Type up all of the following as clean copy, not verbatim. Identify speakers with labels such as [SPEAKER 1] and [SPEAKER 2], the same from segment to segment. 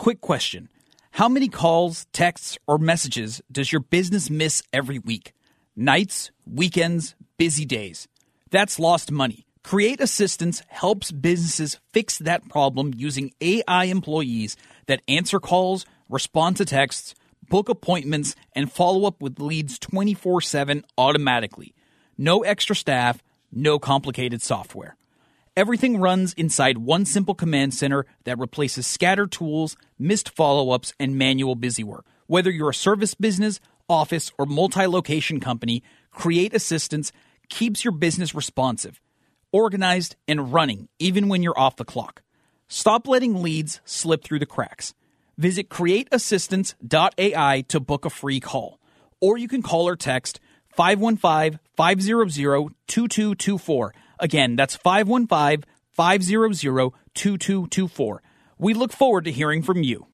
[SPEAKER 1] Quick question. How many calls, texts, or messages does your business miss every week? Nights, weekends, busy days. That's lost money. Create Assistance helps businesses fix that problem using AI employees that answer calls, respond to texts, book appointments, and follow up with leads 24/7 automatically. No extra staff, no complicated software. Everything runs inside one simple command center that replaces scattered tools, missed follow-ups, and manual busywork. Whether you're a service business, office, or multi-location company, Create Assistance keeps your business responsive, organized, and running even when you're off the clock. Stop letting leads slip through the cracks. Visit createassistance.ai to book a free call. Or you can call or text 515-500-2224. Again, that's 515-500-2224. We look forward to hearing from you.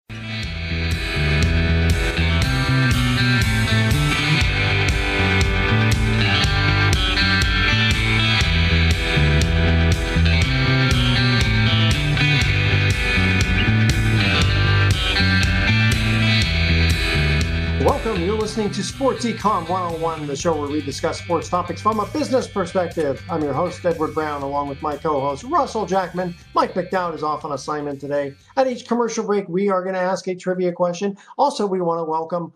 [SPEAKER 2] Welcome. You're listening to Sports Econ 101, the show where we discuss sports topics from a business perspective. I'm your host, Edward Brown, along with my co-host, Russell Jackman. Mike McDowd is off on assignment today. At each commercial break, we are going to ask a trivia question. Also, we want to welcome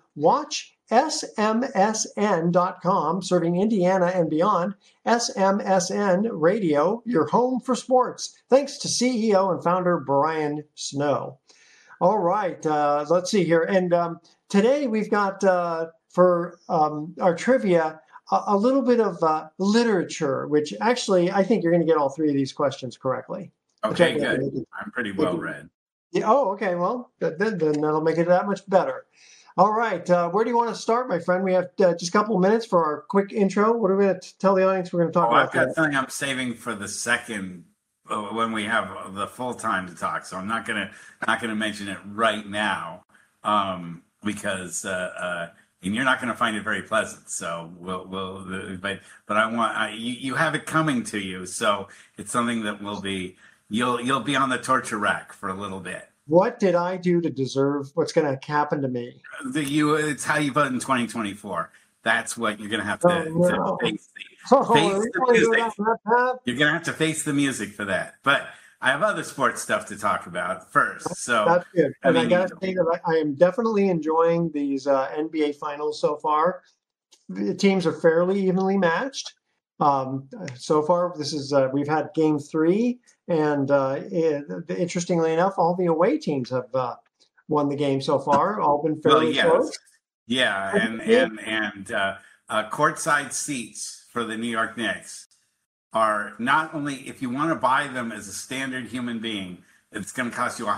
[SPEAKER 2] WatchSMSN.com, serving Indiana and beyond. SMSN Radio, your home for sports. Thanks to CEO and founder Brian Snow. All right, let's see here. And today we've got, for our trivia, a little bit of literature, which actually I think you're going to get all three of these questions correctly.
[SPEAKER 3] Okay, good. I'm pretty well read.
[SPEAKER 2] Yeah, oh, okay. Well, then that'll make it that much better. All right. Where do you want to start, my friend? We have just a couple of minutes for our quick intro. What are we going to tell the audience we're going to talk about?
[SPEAKER 3] I've got something I'm saving for the second when we have the full time to talk. So I'm not gonna mention it right now because and you're not going to find it very pleasant. So but I want you have it coming to you. So it's something that will be you'll be on the torture rack for a little bit.
[SPEAKER 2] What did I do to deserve what's going to happen to me?
[SPEAKER 3] It's how you vote in 2024. That's what you're going to have to face the music. You're going to have to face the music for that. But I have other sports stuff to talk about first. So
[SPEAKER 2] that's good. And I got to say that I am definitely enjoying these NBA finals so far. The teams are fairly evenly matched. So far, this is we've had Game 3, and interestingly enough, all the away teams have won the game so far. All been fairly close.
[SPEAKER 3] Yeah, and courtside seats for the New York Knicks are not only, if you want to buy them as a standard human being, it's going to cost you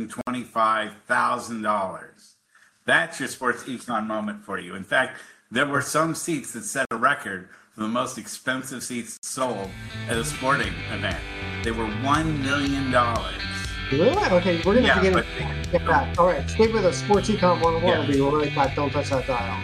[SPEAKER 3] $125,000. That's your sports econ moment for you. In fact, there were some seats that set a record for the most expensive seats sold at a sporting event. They were $1 million.
[SPEAKER 2] Really? Okay, we're going to have to get back. All right, stay with us. Sports Econ 101 will be right back. Don't touch that dial.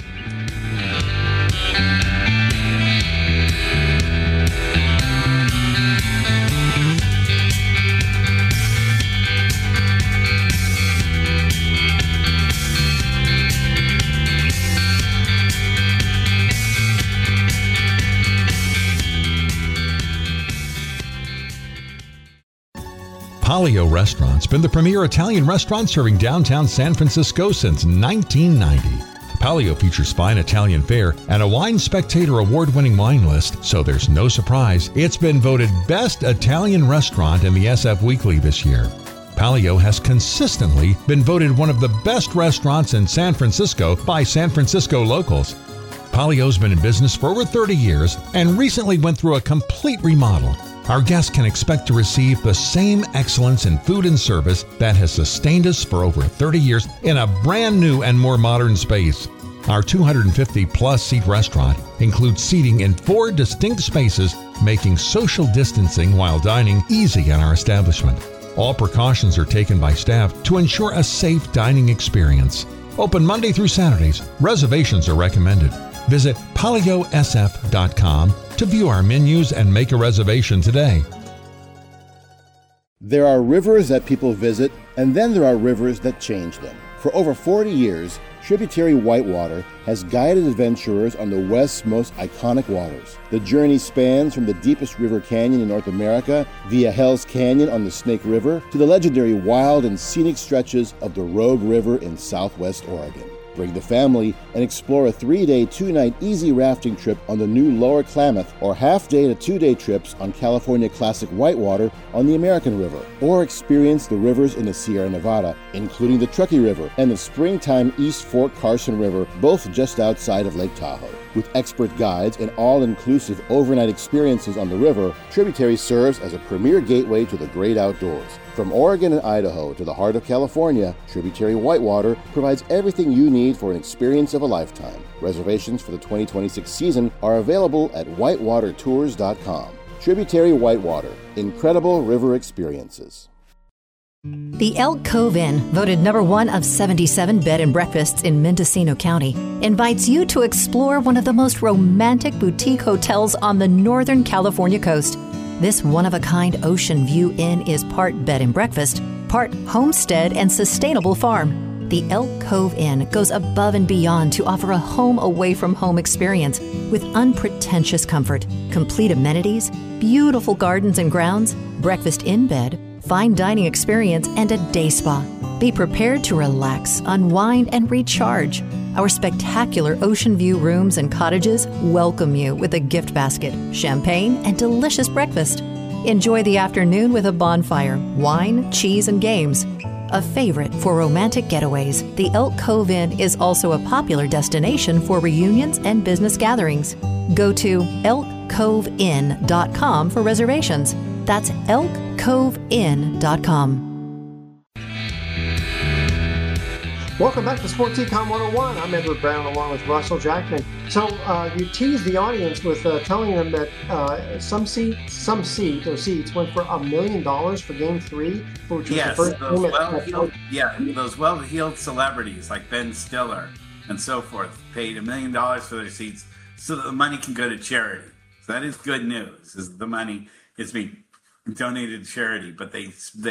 [SPEAKER 4] Palio Restaurant's been the premier Italian restaurant serving downtown San Francisco since 1990. Palio features fine Italian fare and a Wine Spectator award-winning wine list, so there's no surprise it's been voted Best Italian Restaurant in the SF Weekly this year. Palio has consistently been voted one of the best restaurants in San Francisco by San Francisco locals. Palio's been in business for over 30 years and recently went through a complete remodel. Our guests can expect to receive the same excellence in food and service that has sustained us for over 30 years in a brand new and more modern space. Our 250-plus seat restaurant includes seating in 4 distinct spaces, making social distancing while dining easy in our establishment. All precautions are taken by staff to ensure a safe dining experience. Open Monday through Saturdays. Reservations are recommended. Visit PalioSF.com to view our menus and make a reservation today.
[SPEAKER 5] There are rivers that people visit, and then there are rivers that change them. For over 40 years, Tributary Whitewater has guided adventurers on the West's most iconic waters. The journey spans from the deepest river canyon in North America via Hell's Canyon on the Snake River to the legendary wild and scenic stretches of the Rogue River in southwest Oregon. Bring the family and explore a 3-day, 2-night easy rafting trip on the new Lower Klamath, or half-day to 2-day trips on California Classic Whitewater on the American River, or experience the rivers in the Sierra Nevada, including the Truckee River and the springtime East Fork Carson River, both just outside of Lake Tahoe. With expert guides and all-inclusive overnight experiences on the river, Tributary serves as a premier gateway to the great outdoors. From Oregon and Idaho to the heart of California, Tributary Whitewater provides everything you need for an experience of a lifetime. Reservations for the 2026 season are available at whitewatertours.com. Tributary Whitewater, incredible river experiences.
[SPEAKER 6] The Elk Cove Inn, voted number 1 of 77 bed and breakfasts in Mendocino County, invites you to explore one of the most romantic boutique hotels on the Northern California coast. This one-of-a-kind ocean view inn is part bed and breakfast, part homestead and sustainable farm. The Elk Cove Inn goes above and beyond to offer a home-away-from-home experience with unpretentious comfort, complete amenities, beautiful gardens and grounds, breakfast in bed, fine dining experience, and a day spa. Be prepared to relax, unwind, and recharge. Our spectacular ocean view rooms and cottages welcome you with a gift basket, champagne, and delicious breakfast. Enjoy the afternoon with a bonfire, wine, cheese, and games. A favorite for romantic getaways, the Elk Cove Inn is also a popular destination for reunions and business gatherings. Go to elkcoveinn.com for reservations. That's elkcoveinn.com.
[SPEAKER 2] Welcome back to Sports Econ 101. I'm Edward Brown along with Russell Jackman. So you teased the audience with telling them that some seats went for $1 million for Game 3, which was the first game
[SPEAKER 3] those well-heeled celebrities like Ben Stiller and so forth paid $1 million for their seats so that the money can go to charity. So that is good news, is the money is being donated to charity, but they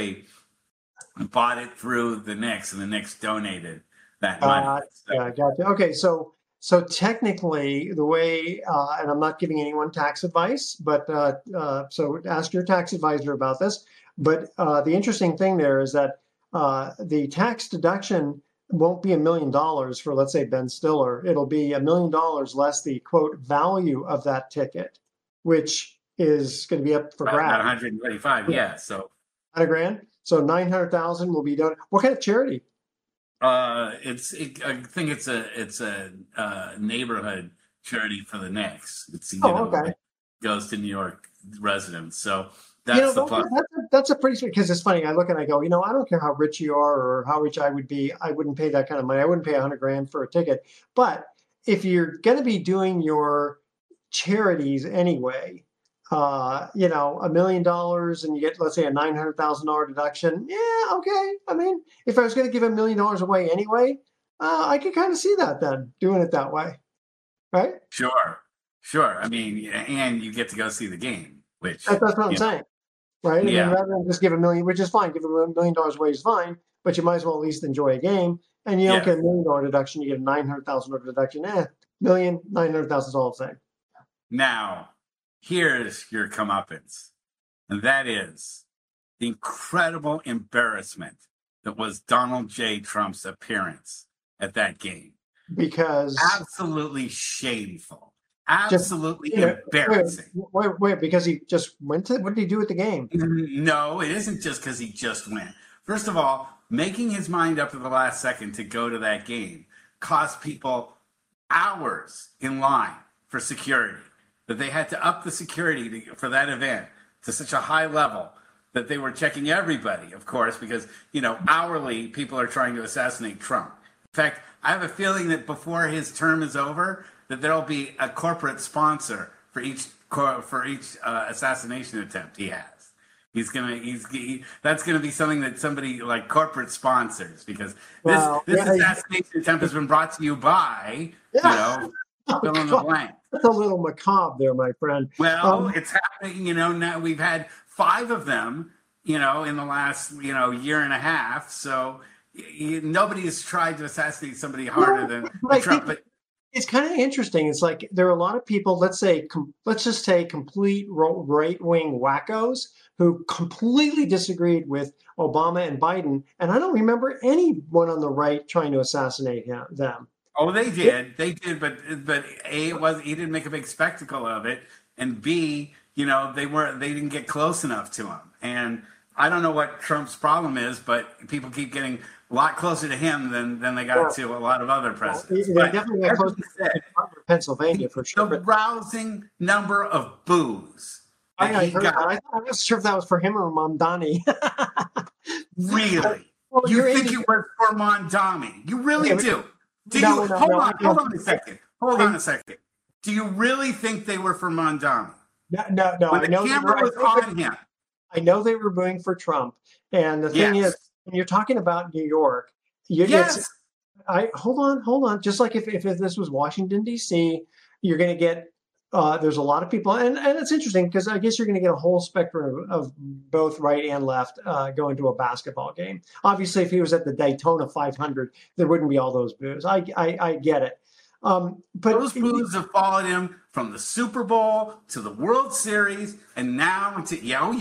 [SPEAKER 3] bought it through the Knicks, and the Knicks donated that money.
[SPEAKER 2] Yeah, gotcha. Okay, so technically, the way, and I'm not giving anyone tax advice, but so ask your tax advisor about this. But the interesting thing there is that the tax deduction won't be $1 million for, let's say, Ben Stiller. It'll be $1 million less the quote value of that ticket, which is going to be up for grabs.
[SPEAKER 3] About 125, yeah. So
[SPEAKER 2] $100,000. So $900,000 will be done. What kind of charity?
[SPEAKER 3] I think it's a neighborhood charity for the Knicks. It's it goes to New York residents. So that's the plus.
[SPEAKER 2] That's a pretty sweet, because it's funny. I look and I go, I don't care how rich you are or how rich I would be. I wouldn't pay that kind of money. I wouldn't pay $100,000 for a ticket. But if you're going to be doing your charities anyway, $1 million and you get, let's say, a $900,000 deduction. Yeah, okay. I mean, if I was going to give $1 million away anyway, I could kind of see that then, doing it that way, right?
[SPEAKER 3] Sure. I mean, and you get to go see the game, which
[SPEAKER 2] that's what I'm saying, right?
[SPEAKER 3] Yeah.
[SPEAKER 2] I mean, rather than just give $1 million, which is fine, give $1 million away is fine, but you might as well at least enjoy a game. And you don't get $1 million deduction, you get a $900,000 deduction. $900,000 is all the same.
[SPEAKER 3] Now, here's your comeuppance, and that is the incredible embarrassment that was Donald J. Trump's appearance at that game.
[SPEAKER 2] Because
[SPEAKER 3] absolutely shameful, absolutely embarrassing.
[SPEAKER 2] Wait, because he just went to, what did he do at the game?
[SPEAKER 3] No, it isn't just because he just went. First of all, making his mind up at the last second to go to that game cost people hours in line for security. That they had to up the security for that event to such a high level that they were checking everybody, of course, because, hourly people are trying to assassinate Trump. In fact, I have a feeling that before his term is over, that there'll be a corporate sponsor for each assassination attempt he has. That's gonna be something that somebody like corporate sponsors, because this assassination attempt has been brought to you by, fill in the blank.
[SPEAKER 2] That's a little macabre there, my friend.
[SPEAKER 3] Well, it's happening, now we've had 5 of them in the last, year and a half. So nobody has tried to assassinate somebody harder than Trump. But
[SPEAKER 2] it's kind of interesting. It's like there are a lot of people, let's just say complete right-wing wackos who completely disagreed with Obama and Biden. And I don't remember anyone on the right trying to assassinate them.
[SPEAKER 3] Oh, they did. They did. But A, he didn't make a big spectacle of it. And B, they didn't get close enough to him. And I don't know what Trump's problem is, but people keep getting a lot closer to him than they got to a lot of other presidents.
[SPEAKER 2] They definitely got closer to Pennsylvania for sure.
[SPEAKER 3] The rousing number of boos.
[SPEAKER 2] I wasn't sure if that was for him or Mamdani.
[SPEAKER 3] Really? Well, you think it was for Mamdani? You really do? Hold on a second. Hold on a second. Do you really think they were for Mamdani?
[SPEAKER 2] No.
[SPEAKER 3] When the camera was on him.
[SPEAKER 2] I know they were booing for Trump. And the thing is, when you're talking about New York, hold on. Just like if this was Washington, D.C., you're going to get, there's a lot of people. And it's interesting because I guess you're going to get a whole spectrum of both right and left going to a basketball game. Obviously, if he was at the Daytona 500, there wouldn't be all those boos. I get it. But
[SPEAKER 3] those boos have followed him from the Super Bowl to the World Series, and now to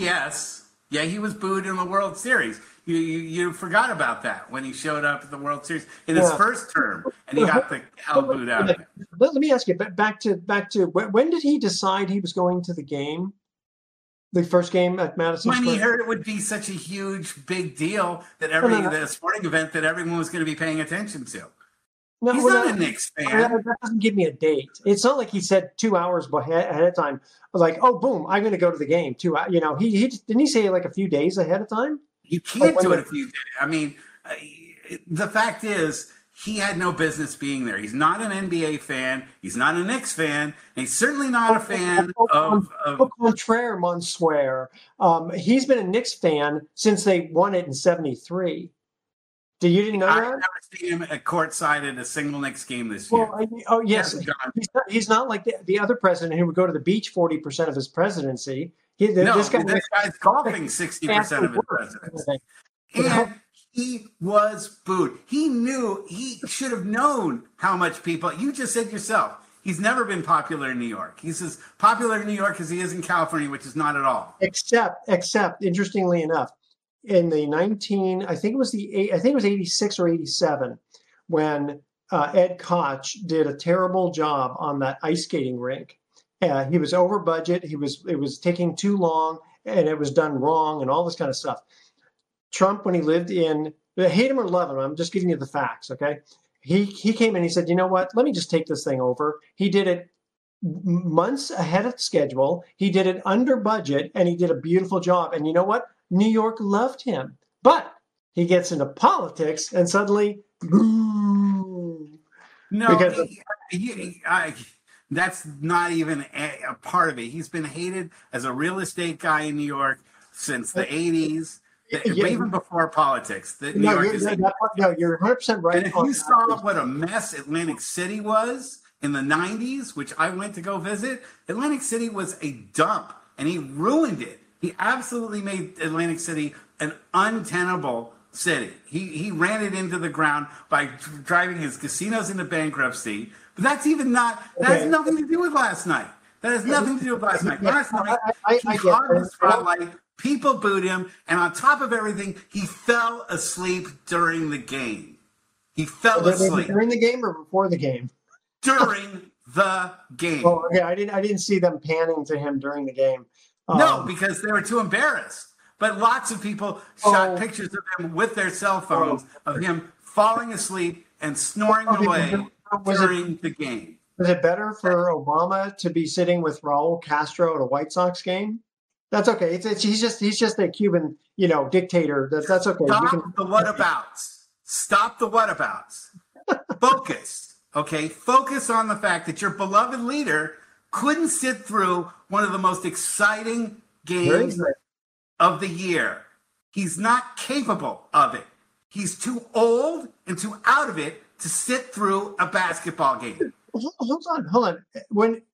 [SPEAKER 3] he was booed in the World Series. You forgot about that when he showed up at the World Series in his first term, and he got the hell booed out of it.
[SPEAKER 2] Let me ask you, back to when did he decide he was going to the game? The first game at Madison
[SPEAKER 3] Square?
[SPEAKER 2] When
[SPEAKER 3] he heard it would be such a huge, big deal that the sporting event that everyone was going to be paying attention to. He's not a Knicks fan.
[SPEAKER 2] That doesn't give me a date. It's not like he said 2 hours ahead of time. Like, oh, boom, I'm going to go to the game. He didn't he say like a few days ahead of time?
[SPEAKER 3] You can't do it a few days. I mean, the fact is, he had no business being there. He's not an NBA fan. He's not a Knicks fan. And he's certainly not a fan of.
[SPEAKER 2] Au contraire, Monsieur. He's been a Knicks fan since they won it in '73. You didn't know that?
[SPEAKER 3] I've never seen him at courtside at a single Knicks game this year.
[SPEAKER 2] Yes. He's not like the other president who would go to the beach 40% of his presidency. This
[SPEAKER 3] guy's golfing 60% of his presidency. And he was booed. He should have known how much people, you just said yourself, he's never been popular in New York. He's as popular in New York as he is in California, which is not at all.
[SPEAKER 2] Except, interestingly enough, in the I think it was 86 or 87, when Ed Koch did a terrible job on that ice skating rink. He was over budget. It was taking too long, and it was done wrong, and all this kind of stuff. Trump, when he lived in, hate him or love him, I'm just giving you the facts, okay? He came in, he said, you know what? Let me just take this thing over. He did it months ahead of schedule. He did it under budget, and he did a beautiful job. And you know what? New York loved him. But he gets into politics, and suddenly, boom.
[SPEAKER 3] No, that's not even a part of it. He's been hated as a real estate guy in New York since the 80s, even before politics. You're
[SPEAKER 2] 100% right.
[SPEAKER 3] And if you saw what a mess Atlantic City was in the 90s, which I went to go visit, Atlantic City was a dump, and he ruined it. He absolutely made Atlantic City an untenable city. He ran it into the ground by driving his casinos into bankruptcy. But that has nothing to do with last night. Last night, he hogged the spotlight, people booed him, and on top of everything, he fell asleep during the game. He fell asleep.
[SPEAKER 2] During the game or before the game?
[SPEAKER 3] During the game.
[SPEAKER 2] Oh, okay. I didn't see them panning to him during the game.
[SPEAKER 3] No, because they were too embarrassed. But lots of people shot pictures of him with their cell phones of him falling asleep and snoring away during the game.
[SPEAKER 2] Was it better for Obama to be sitting with Raul Castro at a White Sox game? That's okay. He's just a Cuban, dictator. That's okay.
[SPEAKER 3] Stop the whatabouts. Stop the whatabouts. Focus. Okay, focus on the fact that your beloved leader couldn't sit through one of the most exciting games of the year. He's not capable of it. He's too old and too out of it to sit through a basketball game.
[SPEAKER 2] Hold on. When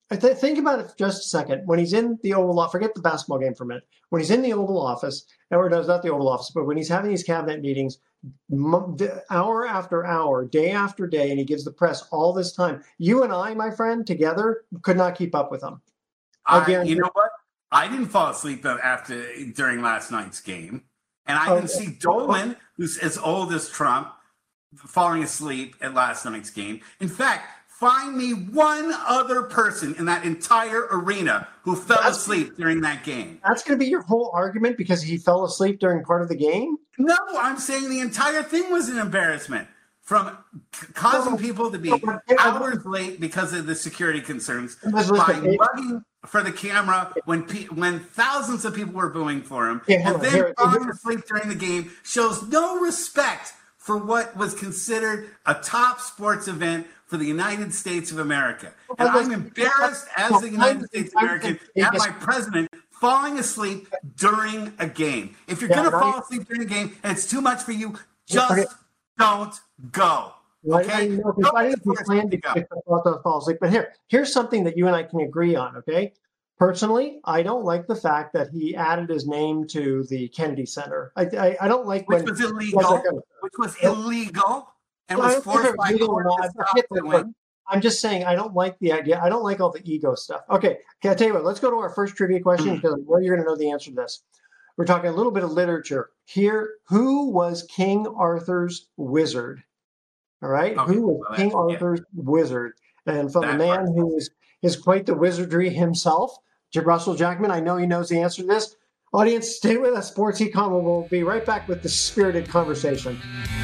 [SPEAKER 2] Think about it for just a second. When he's in the Oval Office, forget the basketball game for a minute. When he's in the Oval Office, or no, not the Oval Office, but when he's having these cabinet meetings, hour after hour, day after day, and he gives the press all this time, you and I, my friend, together could not keep up with him.
[SPEAKER 3] You know what? I didn't fall asleep during last night's game, and I didn't see Dolan, who's as old as Trump, falling asleep at last night's game. In fact, find me one other person in that entire arena who fell asleep during that game.
[SPEAKER 2] That's going to be your whole argument because he fell asleep during part of the game?
[SPEAKER 3] No, I'm saying the entire thing was an embarrassment, from causing people to be hours late because of the security concerns, by mugging for the camera when thousands of people were booing for him, and then falling asleep during the game shows no respect for what was considered a top sports event for the United States of America. And I'm embarrassed as the United States American at my president falling asleep during a game. If you're going to fall asleep during a game and it's too much for you, just don't go. Okay?
[SPEAKER 2] I didn't plan to fall asleep. But here's something that you and I can agree on, okay? Personally, I don't like the fact that he added his name to the Kennedy Center. I don't like
[SPEAKER 3] which was illegal. And was forced by court to stop doing.
[SPEAKER 2] I'm just saying I don't like the idea. I don't like all the ego stuff. Okay, I'll tell you what. Let's go to our first trivia question because I know you're going to know the answer to this. We're talking a little bit of literature here. Who was King Arthur's wizard? All right, okay, who was King Arthur's wizard? And from the man who is quite the wizardry himself, Russell Jackman. I know he knows the answer to this. Audience, stay with us. Sports Econ will be right back with the spirited conversation.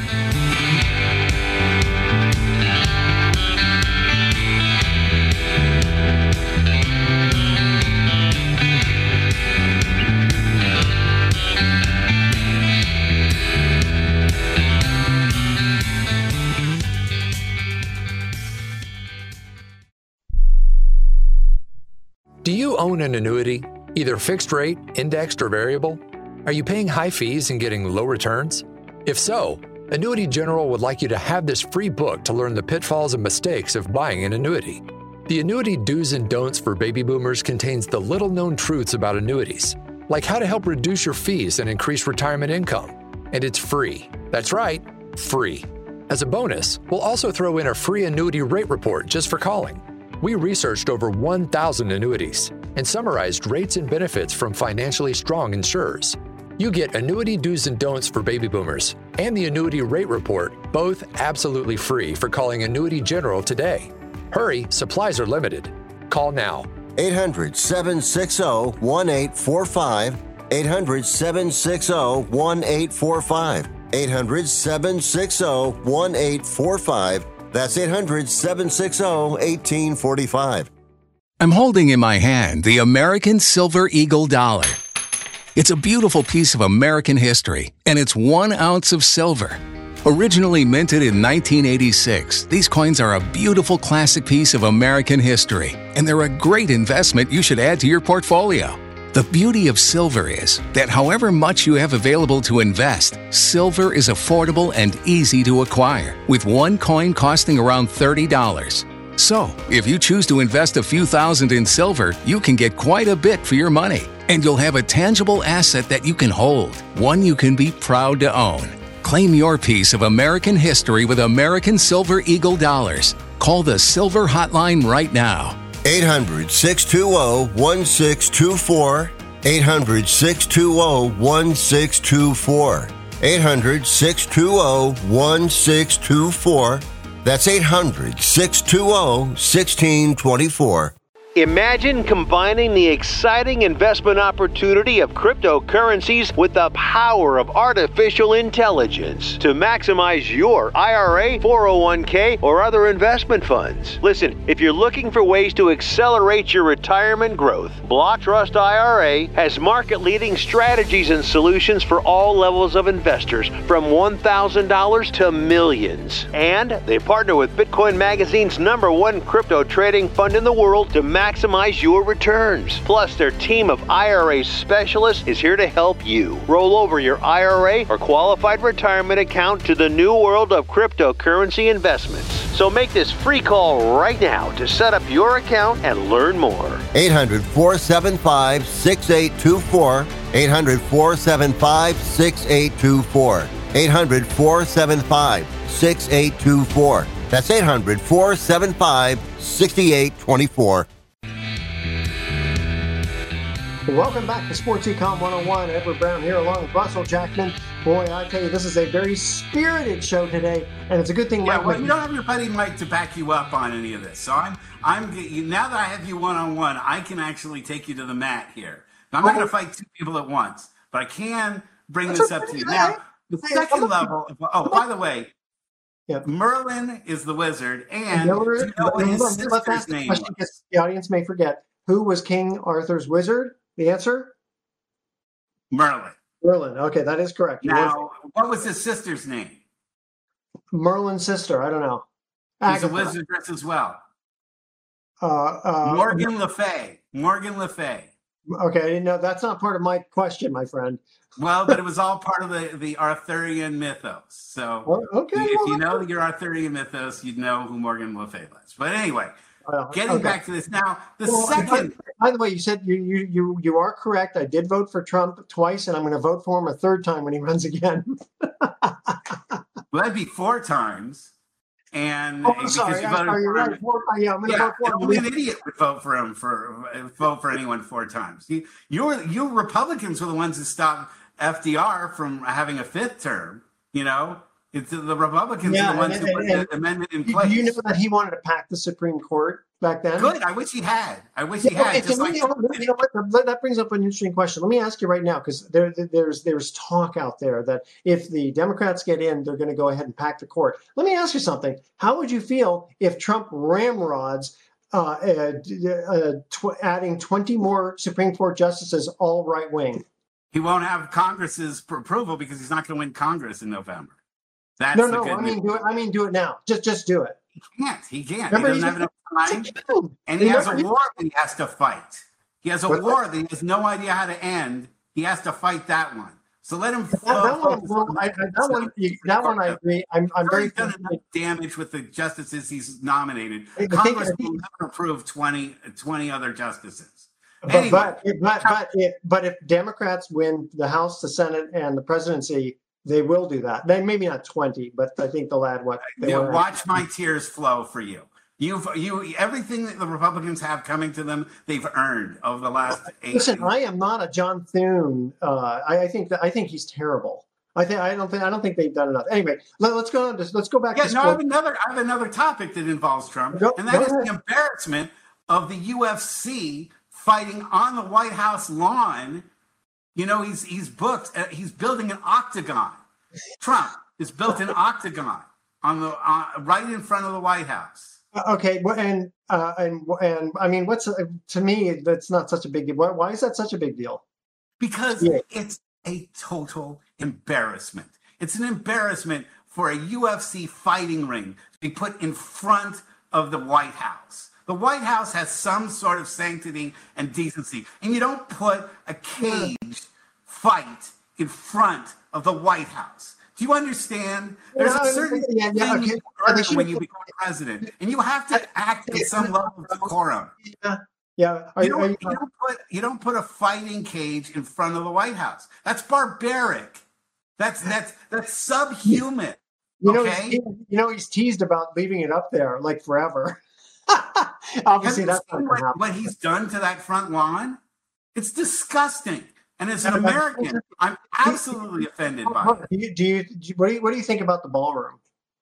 [SPEAKER 7] Do you own an annuity, either fixed rate, indexed, or variable? Are you paying high fees and getting low returns? If so, Annuity General would like you to have this free book to learn the pitfalls and mistakes of buying an annuity. The Annuity Do's and Don'ts for Baby Boomers contains the little-known truths about annuities, like how to help reduce your fees and increase retirement income. And it's free. That's right, free. As a bonus, we'll also throw in a free annuity rate report just for calling. We researched over 1,000 annuities and summarized rates and benefits from financially strong insurers. You get Annuity Do's and Don'ts for Baby Boomers and the Annuity Rate Report, both absolutely free for calling Annuity General today. Hurry, supplies are limited. Call now.
[SPEAKER 8] 800-760-1845. 800-760-1845. 800-760-1845. That's 800-760-1845.
[SPEAKER 9] I'm holding in my hand the American Silver Eagle Dollar. It's a beautiful piece of American history, and it's 1 ounce of silver. Originally minted in 1986, these coins are a beautiful classic piece of American history, and they're a great investment you should add to your portfolio. The beauty of silver is that however much you have available to invest, silver is affordable and easy to acquire, with one coin costing around $30. So, if you choose to invest a few thousand in silver, you can get quite a bit for your money, and you'll have a tangible asset that you can hold, one you can be proud to own. Claim your piece of American history with American Silver Eagle Dollars. Call the Silver Hotline right now.
[SPEAKER 8] 800-620-1624. 800-620-1624. 800-620-1624. That's 800-620-1624.
[SPEAKER 10] Imagine combining the exciting investment opportunity of cryptocurrencies with the power of artificial intelligence to maximize your IRA, 401k, or other investment funds. Listen, if you're looking for ways to accelerate your retirement growth, Block Trust IRA has market-leading strategies and solutions for all levels of investors, from $1,000 to millions. And they partner with Bitcoin Magazine's #1 crypto trading fund in the world to maximize your returns. Plus, their team of IRA specialists is here to help you roll over your IRA or qualified retirement account to the new world of cryptocurrency investments. So make this free call right now to set up your account and learn more.
[SPEAKER 8] 800-475-6824. 800-475-6824. 800-475-6824. That's 800-475-6824.
[SPEAKER 2] Welcome back to Sports Econ 101. Edward Brown here along with Russell Jackman. Boy, I tell you, this is a very spirited show today, and it's a good thing.
[SPEAKER 3] Yeah, well, you don't have your buddy Mike to back you up on any of this. So I'm now that I have you one-on-one, I can actually take you to the mat here. Now, I'm not going to fight two people at once, but I can bring this up to you. Now, the second level, by the way, Merlin is the wizard, and do you know what his sister's name was?
[SPEAKER 2] The audience may forget. Who was King Arthur's wizard? The answer?
[SPEAKER 3] Merlin.
[SPEAKER 2] Merlin. Okay, that is correct.
[SPEAKER 3] Now, what was his sister's name?
[SPEAKER 2] Merlin's sister. I don't know.
[SPEAKER 3] She's a wizardess as well. Morgan Le Fay. Morgan Le Fay.
[SPEAKER 2] Okay, I didn't know. That's not part of my question, my friend.
[SPEAKER 3] Well, but it was all part of the Arthurian mythos. So if you know your Arthurian mythos, you'd know who Morgan Le Fay was. But anyway, getting back to this now, second.
[SPEAKER 2] By the way, you said you are correct. I did vote for Trump twice, and I'm going to vote for him a third time when he runs again.
[SPEAKER 3] Well, that'd be 4 times. And
[SPEAKER 2] I'm sorry. You're right. I'm going to vote for him.
[SPEAKER 3] Only an idiot would vote for him vote for anyone 4 times. You Republicans were the ones who stopped FDR from having a 5th term. You know, it's the Republicans are the ones who put the amendment in place.
[SPEAKER 2] Do you know that he wanted to pack the Supreme Court back then?
[SPEAKER 3] Good. I wish he had. You know what?
[SPEAKER 2] That brings up an interesting question. Let me ask you right now, because there's talk out there that if the Democrats get in, they're going to go ahead and pack the court. Let me ask you something. How would you feel if Trump ramrods adding 20 more Supreme Court justices, all right wing?
[SPEAKER 3] He won't have Congress's approval because he's not going to win Congress in November. That's
[SPEAKER 2] no. I mean, do it now. Just do it.
[SPEAKER 3] He can't. Remember, he doesn't have enough time. And he has a war that he has to fight. He has a war that he has no idea how to end. He has to fight that one. So let him. That
[SPEAKER 2] one I agree. I'm very
[SPEAKER 3] done enough damage with the justices he's nominated. Congress will never approve 20 other justices.
[SPEAKER 2] But if Democrats win the House, the Senate, and the presidency, they will do that. They maybe not 20, but I think they'll add what they want.
[SPEAKER 3] Watch my tears flow for you. You everything that the Republicans have coming to them, they've earned over the last 8 years.
[SPEAKER 2] Listen, I am not a John Thune. I think he's terrible. I don't think they've done enough. Anyway, let's go on. Let's go back.
[SPEAKER 3] I have another topic that involves Trump, and that is the embarrassment of the UFC fighting on the White House lawn. You know, he's booked. He's building an octagon. Trump has built an octagon on the right in front of the White House.
[SPEAKER 2] Okay, and I mean, to me, that's not such a big deal. Why is that such a big deal?
[SPEAKER 3] Because it's a total embarrassment. It's an embarrassment for a UFC fighting ring to be put in front of the White House. The White House has some sort of sanctity and decency, and you don't put a cage fight in front of the White House. Do you understand? There's a certain thing you earn when you become president, and you have to act at some level of decorum.
[SPEAKER 2] Yeah.
[SPEAKER 3] You don't put a fighting cage in front of the White House. That's barbaric. That's subhuman.
[SPEAKER 2] He's teased about leaving it up there like forever. Obviously, that's not
[SPEAKER 3] what he's done to that front lawn. It's disgusting. And as an American, I'm absolutely offended by it.
[SPEAKER 2] What do you think about the ballroom?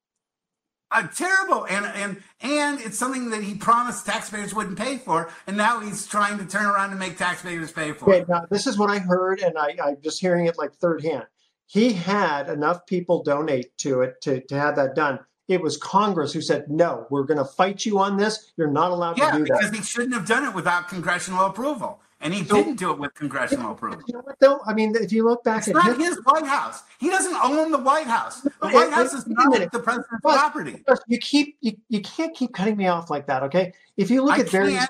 [SPEAKER 3] Terrible, and it's something that he promised taxpayers wouldn't pay for, and now he's trying to turn around and make taxpayers pay for it.
[SPEAKER 2] Now, this is what I heard, and I'm just hearing it like third hand. He had enough people donate to it to have that done. It was Congress who said, no, we're going to fight you on this. You're not allowed to do that.
[SPEAKER 3] Yeah, because he shouldn't have done it without congressional approval. And he didn't do it with congressional approval.
[SPEAKER 2] You know what, though? I mean, if you look back
[SPEAKER 3] it's not his White House. He doesn't own the White House. The White House is not the president's property.
[SPEAKER 2] You can't keep cutting me off like that, okay? If you look at various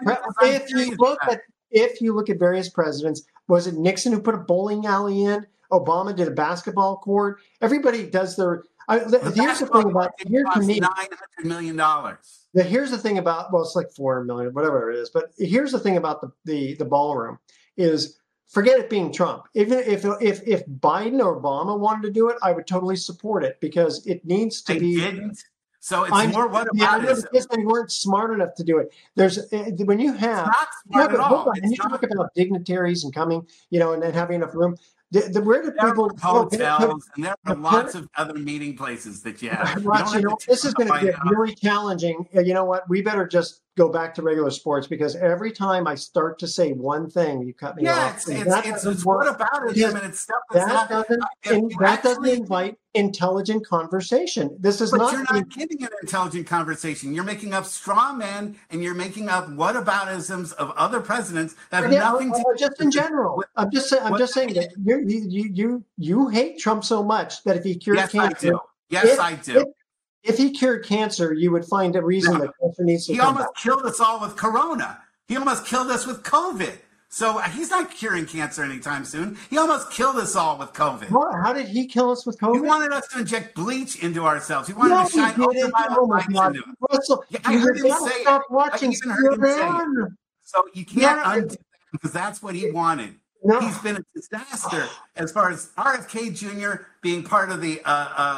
[SPEAKER 2] presidents, was it Nixon who put a bowling alley in? Obama did a basketball court. Everybody does their. Here's the thing about
[SPEAKER 3] $900 million.
[SPEAKER 2] Here's the thing about, well, it's like 400 million, whatever it is. But here's the thing about the ballroom is, forget it being Trump. Even if Biden or Obama wanted to do it, I would totally support it because it needs to be.
[SPEAKER 3] They didn't. So it's more what about it?
[SPEAKER 2] Because they weren't smart enough to do it. There's when you have.
[SPEAKER 3] It's not smart at all.
[SPEAKER 2] And you talk about dignitaries and coming, and then having enough room. Where do people
[SPEAKER 3] hotels and there are lots of other meeting places that you have.
[SPEAKER 2] This is going to get really challenging. You know what? We better just go back to regular sports because every time I start to say one thing, you cut me off.
[SPEAKER 3] It's what about it? And it's stuff
[SPEAKER 2] that doesn't invite intelligent conversation. This is
[SPEAKER 3] But you're not getting an intelligent conversation. You're making up straw men and you're making up whataboutisms of other presidents that have nothing to do
[SPEAKER 2] just in general. I'm just saying that you hate Trump so much that if he cured cancer,
[SPEAKER 3] I do.
[SPEAKER 2] If he cured cancer, you would find a reason that cancer needs to
[SPEAKER 3] He
[SPEAKER 2] come
[SPEAKER 3] almost
[SPEAKER 2] back.
[SPEAKER 3] killed us all with Corona. He almost killed us with COVID. So he's not curing cancer anytime soon. He almost killed us all with COVID.
[SPEAKER 2] How did he kill us with COVID?
[SPEAKER 3] He wanted us to inject bleach into ourselves. He wanted to shine ultraviolet lights into it.
[SPEAKER 2] Russell,
[SPEAKER 3] I heard him say it. I even heard him say it. So you can't undo that because that's what he wanted. No. He's been a disaster as far as RFK Jr. being part of the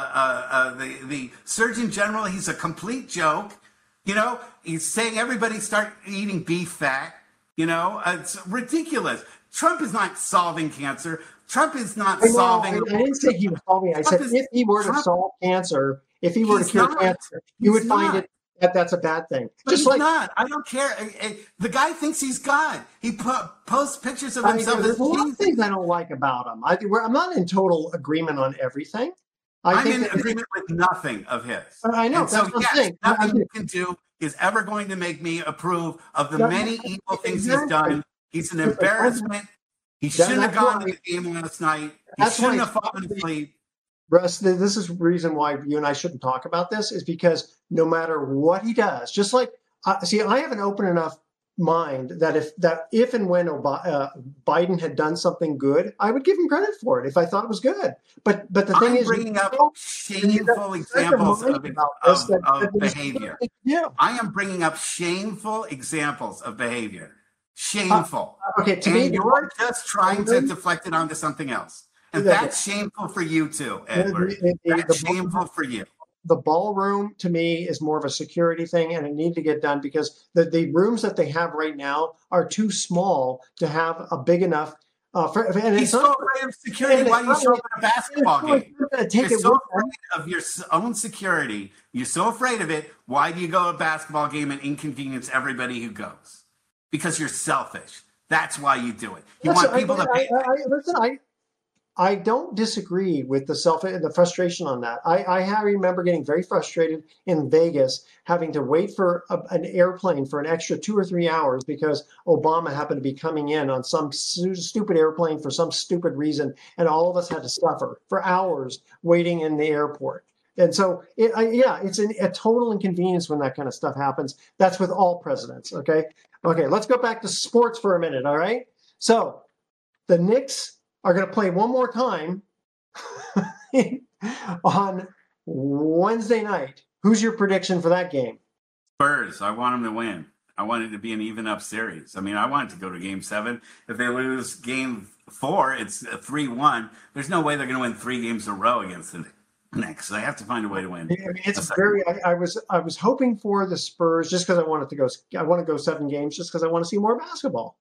[SPEAKER 3] Surgeon General. He's a complete joke. He's saying everybody start eating beef fat. It's ridiculous. Trump is not solving cancer. Trump is not solving.
[SPEAKER 2] I didn't say he was solving. I said if he were to solve cancer, if he were to cure cancer, you would find it. That's a bad thing.
[SPEAKER 3] But he's not. I don't care. The guy thinks he's God. He posts pictures of himself.
[SPEAKER 2] There's a lot of things I don't like about him. I'm not in total agreement on everything.
[SPEAKER 3] I'm in agreement with nothing of his.
[SPEAKER 2] I know. That's what I'm saying.
[SPEAKER 3] Nothing you can do is ever going to make me approve of the many evil things he's done. He's an embarrassment. He shouldn't have gone to the game last night. He shouldn't have fallen asleep.
[SPEAKER 2] Russ, this is the reason why you and I shouldn't talk about this is because no matter what he does, just like, I have an open enough mind that if and when Biden had done something good, I would give him credit for it if I thought it was good. But the thing is,
[SPEAKER 3] bringing up shameful examples of behavior. I am bringing up shameful examples of behavior. Shameful.
[SPEAKER 2] Okay,
[SPEAKER 3] and you're just trying to deflect it onto something else. And that's shameful for you too, Edward. That's shameful for you.
[SPEAKER 2] The ballroom, to me, is more of a security thing, and it needs to get done because the rooms that they have right now are too small to have a big enough.
[SPEAKER 3] He's so afraid of security. Why you show up at a basketball game? You're so afraid of your own security. You're so afraid of it. Why do you go to a basketball game and inconvenience everybody who goes? Because you're selfish. That's why you do it. You want people to pay.
[SPEAKER 2] I don't disagree with the frustration on that. I remember getting very frustrated in Vegas, having to wait for an airplane for an extra 2 or 3 hours because Obama happened to be coming in on some stupid airplane for some stupid reason, and all of us had to suffer for hours waiting in the airport. And so, it's a total inconvenience when that kind of stuff happens. That's with all presidents, okay? Okay, let's go back to sports for a minute, all right? So, the Knicks are going to play one more time on Wednesday night. Who's your prediction for that game?
[SPEAKER 3] Spurs. I want them to win. I want it to be an even-up series. I mean, I want it to go to Game 7. If they lose Game 4, it's a 3-1. There's no way they're going to win 3 games in a row against the Knicks. They have to find a way to win.
[SPEAKER 2] I mean, it's very. I was hoping for the Spurs just because I wanted to go. I want to go 7 games just because I want to see more basketball.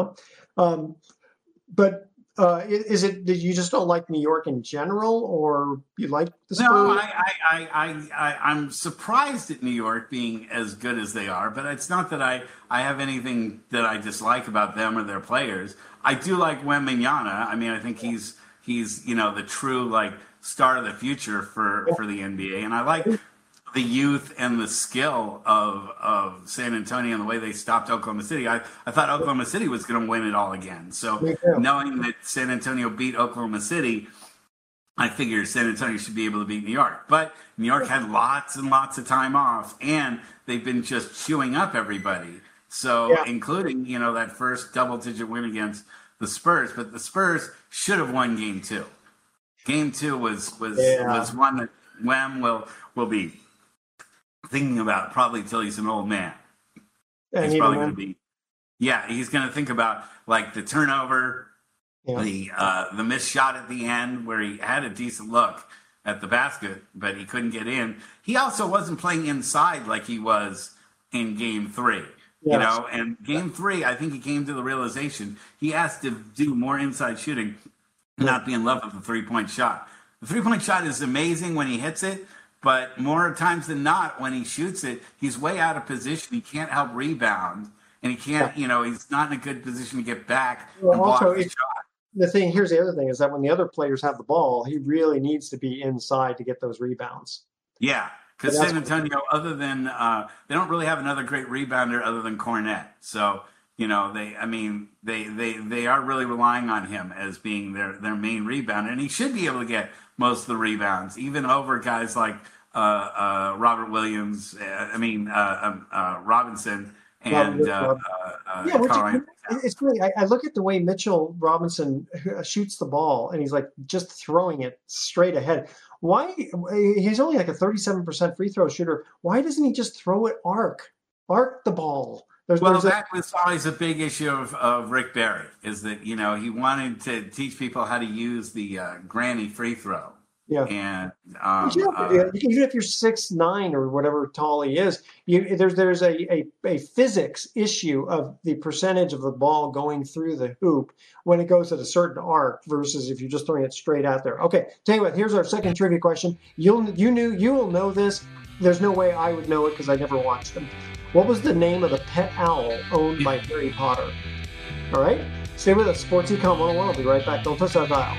[SPEAKER 2] But. Is it that you just don't like New York in general, or you like the Spurs?
[SPEAKER 3] No, I'm surprised at New York being as good as they are, but it's not that I have anything that I dislike about them or their players. I do like Wembanyama. I mean, I think he's the true star of the future for the NBA, and I like the youth and the skill of San Antonio and the way they stopped Oklahoma City. I thought Oklahoma City was going to win it all again. So knowing that San Antonio beat Oklahoma City, I figured San Antonio should be able to beat New York. But New York had lots and lots of time off, and they've been just chewing up everybody. So including, that first double-digit win against the Spurs. But the Spurs should have won Game 2. Game 2 was one that Wem will be thinking about probably till he's an old man.
[SPEAKER 2] And
[SPEAKER 3] he's probably going to be, he's going to think about like the turnover, the missed shot at the end where he had a decent look at the basket, but he couldn't get in. He also wasn't playing inside like he was in Game 3. And Game 3, I think he came to the realization he has to do more inside shooting, not be in love with the three-point shot. The three-point shot is amazing when he hits it, but more times than not, when he shoots it, he's way out of position. He can't help rebound, and he can't, he's not in a good position to get back and block the shot.
[SPEAKER 2] Here's the other thing, is that when the other players have the ball, he really needs to be inside to get those rebounds.
[SPEAKER 3] Yeah, because San Antonio, other than they don't really have another great rebounder other than Cornette. So, they are really relying on him as being their main rebounder, and he should be able to get most of the rebounds, even over guys like Robert Williams. Robinson and
[SPEAKER 2] it's really. I look at the way Mitchell Robinson shoots the ball, and he's like just throwing it straight ahead. Why? He's only like a 37% free throw shooter. Why doesn't he just throw it arc the ball?
[SPEAKER 3] That was always a big issue of Rick Barry, is that, he wanted to teach people how to use the granny free throw. Yeah. And
[SPEAKER 2] even if you're 6'9" or whatever tall he is, there's a physics issue of the percentage of the ball going through the hoop when it goes at a certain arc versus if you're just throwing it straight out there. Okay, tell you what, here's our second trivia question. You will know this. There's no way I would know it because I never watched them. What was the name of the pet owl owned by Harry Potter? All right? Stay with us. Sports Econ 101. I'll be right back. Don't touch that dial.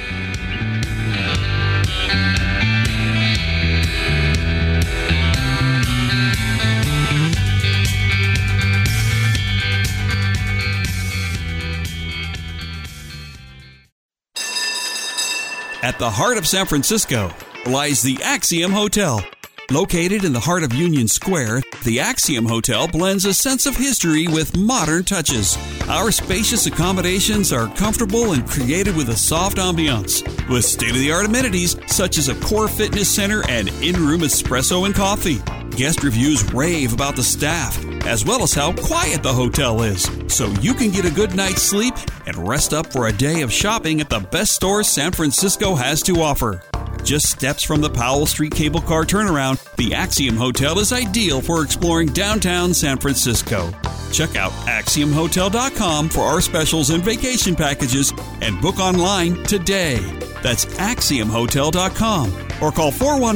[SPEAKER 11] At the heart of San Francisco lies the Axiom Hotel. Located in the heart of Union Square, the Axiom Hotel blends a sense of history with modern touches. Our spacious accommodations are comfortable and created with a soft ambiance, with state-of-the-art amenities such as a core fitness center and in-room espresso and coffee. Guest reviews rave about the staff, as well as how quiet the hotel is, so you can get a good night's sleep and rest up for a day of shopping at the best stores San Francisco has to offer. Just steps from the Powell Street cable car turnaround, the Axiom Hotel is ideal for exploring downtown San Francisco. Check out AxiomHotel.com for our specials and vacation packages and book online today. That's AxiomHotel.com or call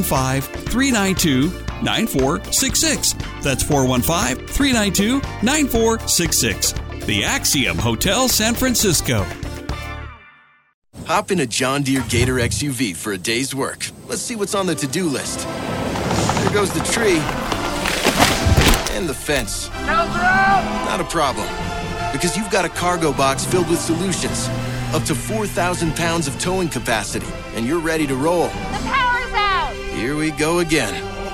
[SPEAKER 11] 415-392-9466. That's 415-392-9466. The Axiom Hotel San Francisco.
[SPEAKER 12] Hop in a John Deere Gator XUV for a day's work. Let's see what's on the to-do list. There goes the tree. And the fence. Not a problem. Because you've got a cargo box filled with solutions. Up to 4,000 pounds of towing capacity. And you're ready to roll.
[SPEAKER 13] The power's out!
[SPEAKER 12] Here we go again.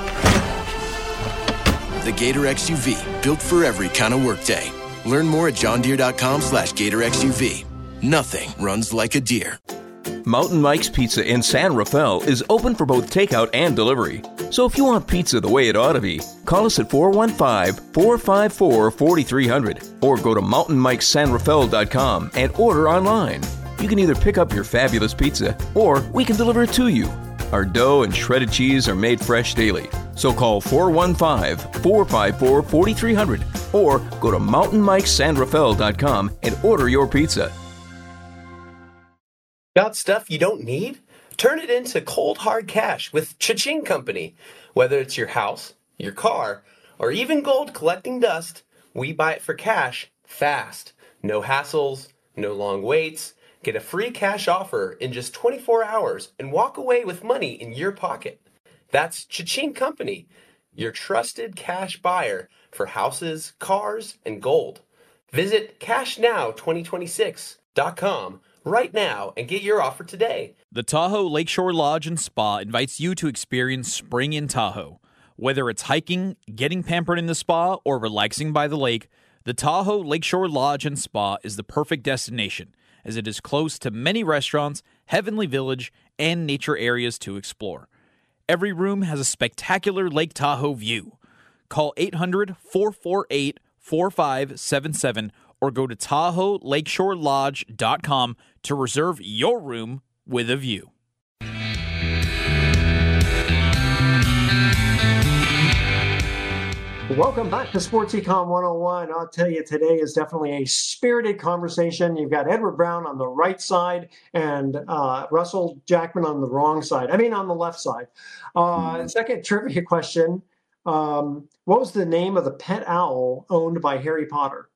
[SPEAKER 12] The Gator XUV. Built for every kind of workday. Learn more at johndeere.com/Gator XUV. Nothing runs like a Deere.
[SPEAKER 14] Mountain Mike's Pizza in San Rafael is open for both takeout and delivery. So if you want pizza the way it ought to be, call us at 415-454-4300 or go to mountainmikesanrafael.com and order online. You can either pick up your fabulous pizza or we can deliver it to you. Our dough and shredded cheese are made fresh daily. So call 415-454-4300 or go to mountainmikesanrafael.com and order your pizza.
[SPEAKER 15] Got stuff you don't need? Turn it into cold hard cash with Cha-Ching Company. Whether it's your house, your car, or even gold collecting dust, we buy it for cash fast. No hassles, no long waits. Get a free cash offer in just 24 hours and walk away with money in your pocket. That's Cha-Ching Company, your trusted cash buyer for houses, cars, and gold. Visit cashnow2026.com right now and get your offer today.
[SPEAKER 1] The Tahoe Lakeshore Lodge and Spa invites you to experience spring in Tahoe. Whether it's hiking, getting pampered in the spa, or relaxing by the lake, the Tahoe Lakeshore Lodge and Spa is the perfect destination, as it is close to many restaurants, Heavenly Village, and nature areas to explore. Every room has a spectacular Lake Tahoe view. Call 800-448-4577 or go to TahoeLakeshoreLodge.com to reserve your room with a view.
[SPEAKER 2] Welcome back to Sports Econ 101. I'll tell you, today is definitely a spirited conversation. You've got Edward Brown on the right side and Russell Jackman on the wrong side. I mean, on the left side. Second trivia question. What was the name of the pet owl owned by Harry Potter?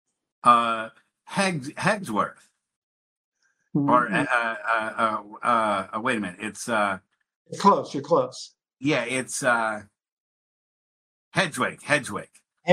[SPEAKER 3] Hegsworth. Or, wait a minute. It's
[SPEAKER 2] close. You're close.
[SPEAKER 3] Yeah, it's Hedwig.
[SPEAKER 2] Hedwig.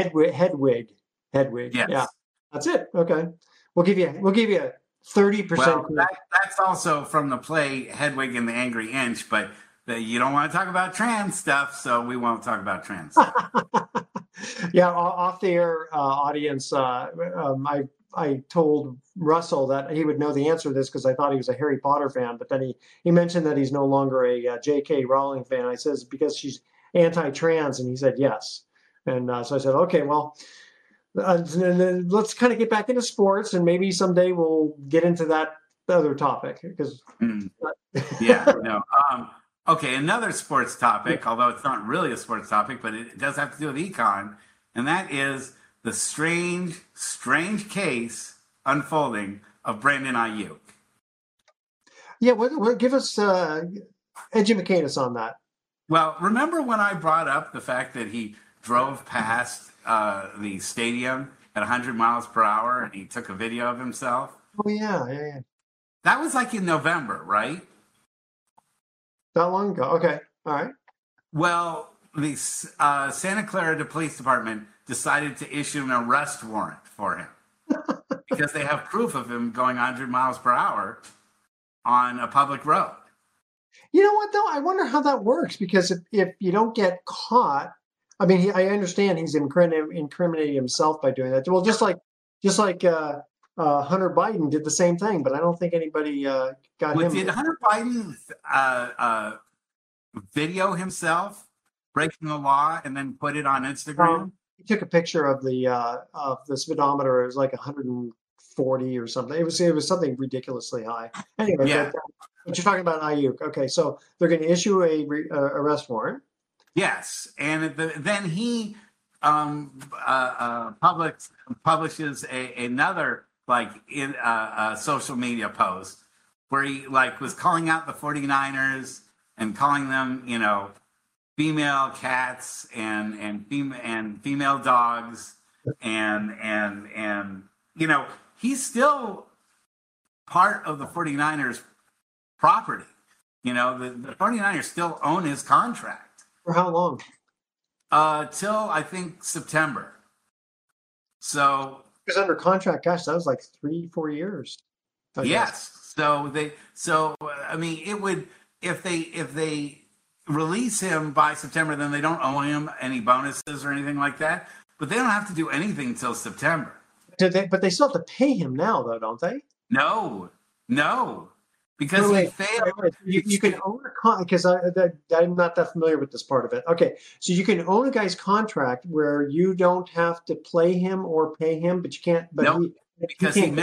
[SPEAKER 3] Yes.
[SPEAKER 2] Yeah, that's it. Okay, we'll give you 30%.
[SPEAKER 3] Well, that's also from the play Hedwig and the Angry Inch, but you don't want to talk about trans stuff, so we won't talk about trans stuff.
[SPEAKER 2] Yeah, off the air audience, I told Russell that he would know the answer to this because I thought he was a Harry Potter fan, but then he mentioned that he's no longer a J.K. Rowling fan. I says because she's anti-trans, and he said yes. And so I said, okay, well, let's kind of get back into sports, and maybe someday we'll get into that other topic. Because
[SPEAKER 3] okay, another sports topic, although it's not really a sports topic, but it does have to do with econ, and that is the strange case unfolding of Brandon Ayuk.
[SPEAKER 2] Yeah, give us educate us on that.
[SPEAKER 3] Well, remember when I brought up the fact that he drove past the stadium at 100 miles per hour and he took a video of himself?
[SPEAKER 2] Oh, yeah.
[SPEAKER 3] That was like in November, right?
[SPEAKER 2] That long ago. Okay. All right.
[SPEAKER 3] Well, the Santa Clara Police Department decided to issue an arrest warrant for him because they have proof of him going 100 miles per hour on a public road.
[SPEAKER 2] You know what, though? I wonder how that works, because if you don't get caught, I mean, I understand he's incriminating himself by doing that. Well, just like Hunter Biden did the same thing, but I don't think anybody got him.
[SPEAKER 3] Did Hunter Biden video himself breaking the law and then put it on Instagram?
[SPEAKER 2] He took a picture of the speedometer. It was like 140 or something. It was something ridiculously high. Anyway,
[SPEAKER 3] yeah.
[SPEAKER 2] But you're talking about Ayuk. Okay, so they're going to issue a arrest warrant.
[SPEAKER 3] Yes, and then he publishes another social media post where he was calling out the 49ers and calling them, female cats and female dogs and he's still part of the 49ers property. The 49ers still own his contract.
[SPEAKER 2] For how long?
[SPEAKER 3] Till I think September. So
[SPEAKER 2] he was under contract. Gosh, that was like 3-4 years.
[SPEAKER 3] Yes. So I mean, it would if they release him by September, then they don't owe him any bonuses or anything like that. But they don't have to do anything till September.
[SPEAKER 2] But they still have to pay him now, though, don't they?
[SPEAKER 3] No. Because he failed.
[SPEAKER 2] Wait. You can own because I'm not that familiar with this part of it. Okay, so you can own a guy's contract where you don't have to play him or pay him, but you can't. But
[SPEAKER 3] no, because he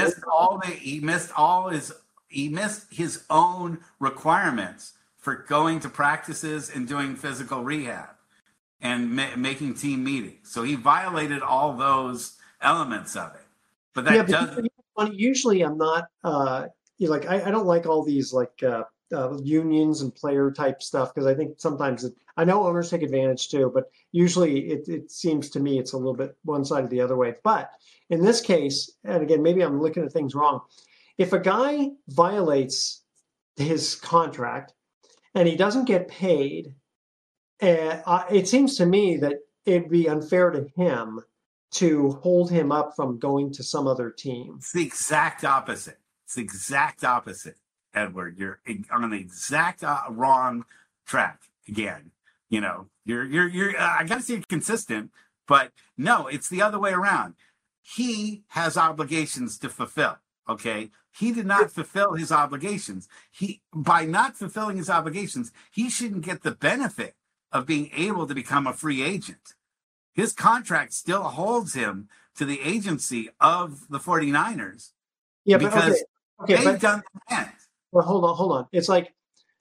[SPEAKER 3] missed his own requirements for going to practices and doing physical rehab and making team meetings. So he violated all those elements of it. But that doesn't.
[SPEAKER 2] Usually, I'm not. I don't like all these unions and player type stuff, because I think sometimes I know owners take advantage too, but usually it seems to me it's a little bit one side or the other way. But in this case, and again, maybe I'm looking at things wrong. If a guy violates his contract and he doesn't get paid, it seems to me that it'd be unfair to him to hold him up from going to some other team.
[SPEAKER 3] It's the exact opposite. It's the exact opposite, Edward. You're on the exact wrong track again. You know, you're. I got to say consistent, but no, it's the other way around. He has obligations to fulfill. Okay, he did not fulfill his obligations. By not fulfilling his obligations, he shouldn't get the benefit of being able to become a free agent. His contract still holds him to the agency of the 49ers.
[SPEAKER 2] Yeah,
[SPEAKER 3] because they've done that.
[SPEAKER 2] Well, hold on. It's like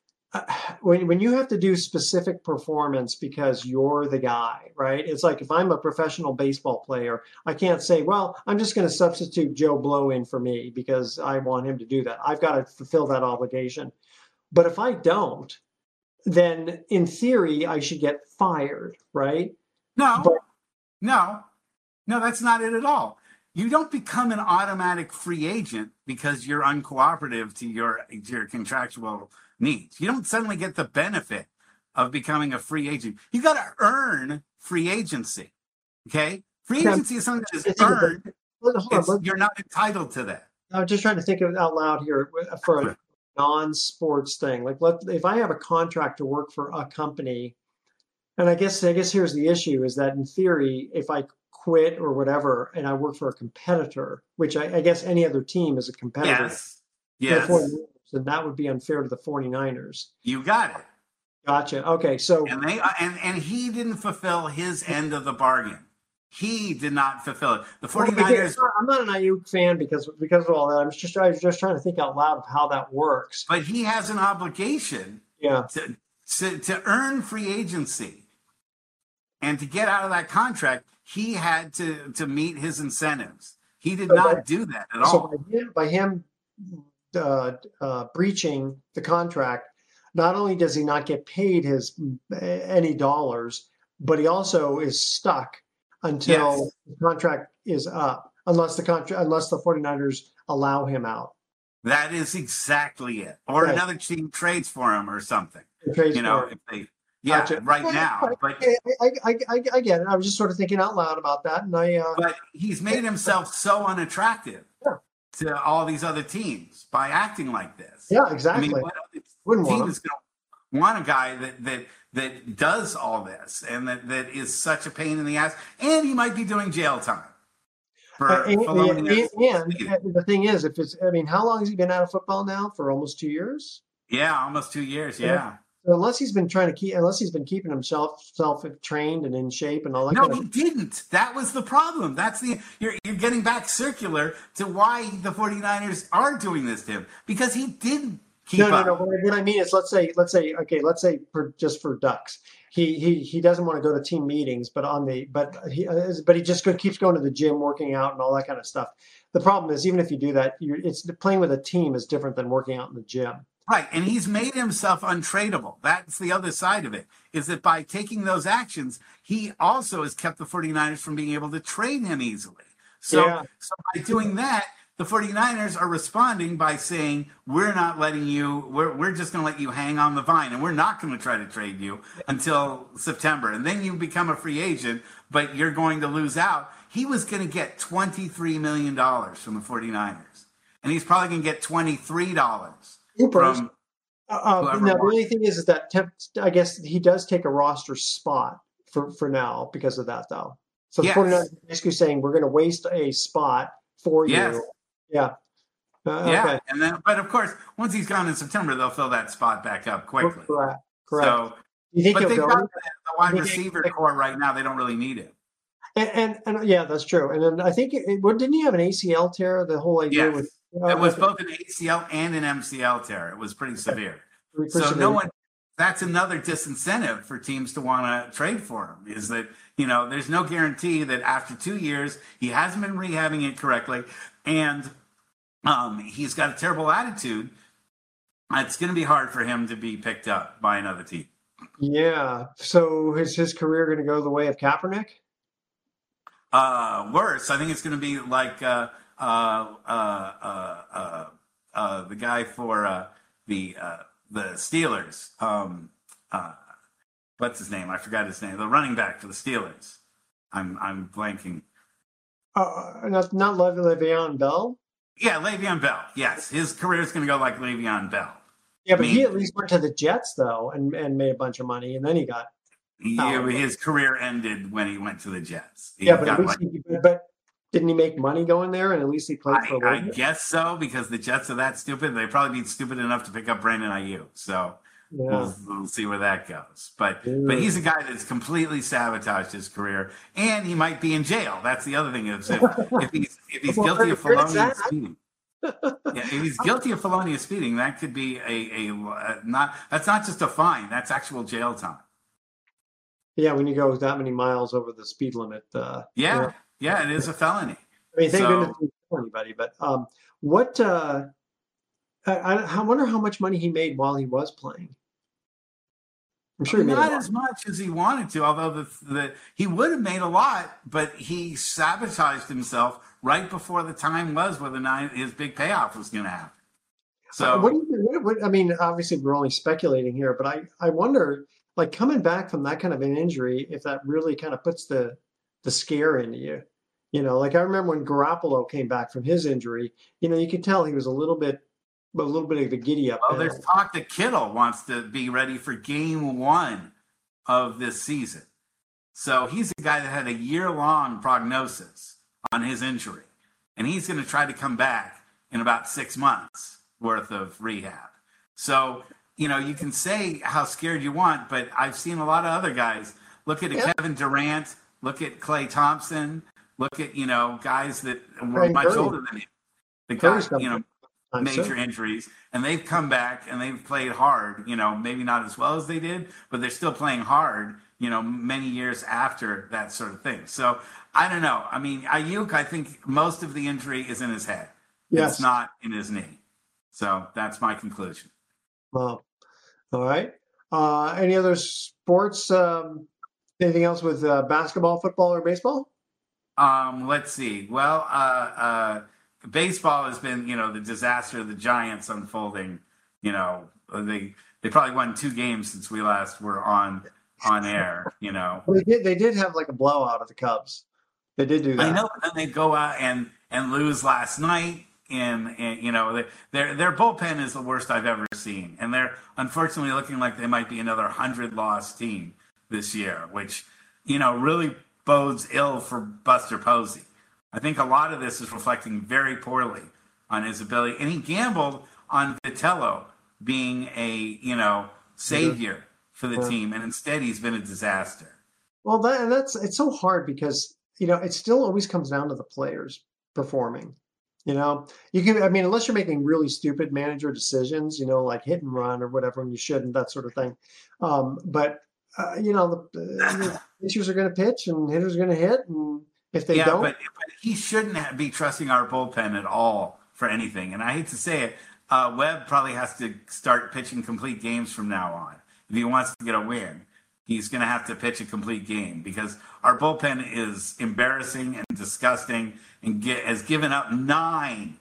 [SPEAKER 2] when you have to do specific performance because you're the guy, right? It's like if I'm a professional baseball player, I can't say, well, I'm just going to substitute Joe Blow in for me because I want him to do that. I've got to fulfill that obligation. But if I don't, then in theory, I should get fired, right?
[SPEAKER 3] No, that's not it at all. You don't become an automatic free agent because you're uncooperative to your contractual needs. You don't suddenly get the benefit of becoming a free agent. You got to earn free agency. Okay? Free agency is something that is earned. You're not entitled to that.
[SPEAKER 2] I'm just trying to think of it out loud here for a non-sports thing. Like, if I have a contract to work for a company, and I guess here's the issue is that in theory, if I quit or whatever, and I work for a competitor, which I guess any other team is a competitor.
[SPEAKER 3] Yes.
[SPEAKER 2] Then that would be unfair to the 49ers.
[SPEAKER 3] You got it.
[SPEAKER 2] Gotcha. Okay. So
[SPEAKER 3] and he didn't fulfill his end of the bargain. He did not fulfill it. The 49ers.
[SPEAKER 2] I'm not an Ayuk fan because of all that. I was just trying to think out loud of how that works.
[SPEAKER 3] But he has an obligation to earn free agency. And to get out of that contract, he had to meet his incentives. He did not do that at all.
[SPEAKER 2] So by him breaching the contract, not only does he not get paid any dollars, but he also is stuck until the contract is up, unless the 49ers allow him out.
[SPEAKER 3] That is exactly it. Or another team trades for him or something. If they. Yeah,
[SPEAKER 2] gotcha.
[SPEAKER 3] Right now. But
[SPEAKER 2] I get it. I was just sort of thinking out loud about that, and
[SPEAKER 3] but he's made himself so unattractive to all these other teams by acting like this.
[SPEAKER 2] Yeah, exactly.
[SPEAKER 3] I mean, what other team is going to want a guy that does all this and that is such a pain in the ass, and he might be doing jail time.
[SPEAKER 2] And the thing is, how long has he been out of football now? For almost 2 years.
[SPEAKER 3] Yeah, almost 2 years. Yeah.
[SPEAKER 2] Unless he's been keeping himself trained and in shape and all that.
[SPEAKER 3] No, he didn't. That was the problem. You're getting back circular to why the 49ers are doing this to him, because he didn't keep up.
[SPEAKER 2] No. What I mean is, let's say just for Ducks, he doesn't want to go to team meetings, but he just keeps going to the gym, working out, and all that kind of stuff. The problem is, even if you do that, it's playing with a team is different than working out in the gym.
[SPEAKER 3] Right, and he's made himself untradeable. That's the other side of it, is that by taking those actions, he also has kept the 49ers from being able to trade him easily. So by doing that, the 49ers are responding by saying, we're not letting you, we're just going to let you hang on the vine, and we're not going to try to trade you until September. And then you become a free agent, but you're going to lose out. He was going to get $23 million from the 49ers, and he's probably going to get $23. From
[SPEAKER 2] now, the only thing is that I guess he does take a roster spot for now because of that, though. So the 49ers are basically saying we're going to waste a spot for you. Yeah. Okay.
[SPEAKER 3] And then, but of course, once he's gone in September, they'll fill that spot back up quickly.
[SPEAKER 2] Correct.
[SPEAKER 3] So, but they've got the wide receiver core right now. They don't really need it.
[SPEAKER 2] And yeah, that's true. And then I think didn't he have an ACL tear? The whole idea with.
[SPEAKER 3] It was both an ACL and an MCL tear. It was pretty severe. So that's another disincentive for teams to want to trade for him, is that, there's no guarantee that after 2 years, he hasn't been rehabbing it correctly, and he's got a terrible attitude. It's going to be hard for him to be picked up by another team.
[SPEAKER 2] Yeah. So is his career going to go the way of Kaepernick?
[SPEAKER 3] Worse. I think it's going to be like the guy for the Steelers. what's his name? I forgot his name. The running back for the Steelers. I'm blanking.
[SPEAKER 2] Not Le'Veon Bell?
[SPEAKER 3] Yeah, Le'Veon Bell. Yes, his career is going to go like Le'Veon Bell.
[SPEAKER 2] Yeah, but he at least went to the Jets, though, and made a bunch of money, and then he got...
[SPEAKER 3] his career ended when he went to the Jets.
[SPEAKER 2] But at least but didn't he make money going there, and at least he played for a little bit?
[SPEAKER 3] I guess so, because the Jets are that stupid. They'd probably be stupid enough to pick up Brandon Ayuk. So we'll see where that goes. But he's a guy that's completely sabotaged his career, and he might be in jail. That's the other thing. Is if he's guilty of felonious speeding. If he's guilty of felonious speeding, that could be that's not just a fine. That's actual jail time.
[SPEAKER 2] Yeah, when you go that many miles over the speed limit.
[SPEAKER 3] Yeah, it is a felony.
[SPEAKER 2] I mean, thank goodness he didn't kill anybody. But I wonder how much money he made while he was playing. I'm sure he made
[SPEAKER 3] not as much as he wanted to, although he would have made a lot, but he sabotaged himself right before the time was where his big payoff was going to happen. So,
[SPEAKER 2] what I mean, obviously we're only speculating here, but I wonder, like, coming back from that kind of an injury, if that really kind of puts the scare into you. You know, like I remember when Garoppolo came back from his injury, you know, you could tell he was a little bit of a giddy up.
[SPEAKER 3] Well, there's talk that Kittle wants to be ready for game 1 of this season. So he's a guy that had a year-long prognosis on his injury, and he's going to try to come back in about 6 months worth of rehab. So, you know, you can say how scared you want, but I've seen a lot of other guys. Look at Kevin Durant, look at Klay Thompson, look at, you know, guys that were much older than him. They got, you know, major injuries, and they've come back and they've played hard, you know, maybe not as well as they did, but they're still playing hard, you know, many years after that sort of thing. So I don't know. I mean, Ayuk, I think most of the injury is in his head. Yes. It's not in his knee. So that's my conclusion.
[SPEAKER 2] Well, all right. Any other sports? Anything else with basketball, football, or baseball?
[SPEAKER 3] Let's see. Well, baseball has been, you know, the disaster of the Giants unfolding. You know, they probably won 2 games since we last were on air. You know,
[SPEAKER 2] they did have like a blowout of the Cubs. They did do that.
[SPEAKER 3] I know, but then they go out and lose last night. And you know, their bullpen is the worst I've ever seen, and they're unfortunately looking like they might be another 100-loss team this year, which, you know, really bodes ill for Buster Posey. I think a lot of this is reflecting very poorly on his ability, and he gambled on Vitello being a, you know, savior for the team, and instead he's been a disaster.
[SPEAKER 2] Well, it's so hard because, you know, it still always comes down to the players performing. You know, unless you're making really stupid manager decisions, you know, like hit and run or whatever, and you shouldn't, that sort of thing. You know, the pitchers are going to pitch and hitters are going to hit, and if they don't,
[SPEAKER 3] but he shouldn't be trusting our bullpen at all for anything. And I hate to say it, Webb probably has to start pitching complete games from now on if he wants to get a win. He's going to have to pitch a complete game because our bullpen is embarrassing and disgusting and has given up nine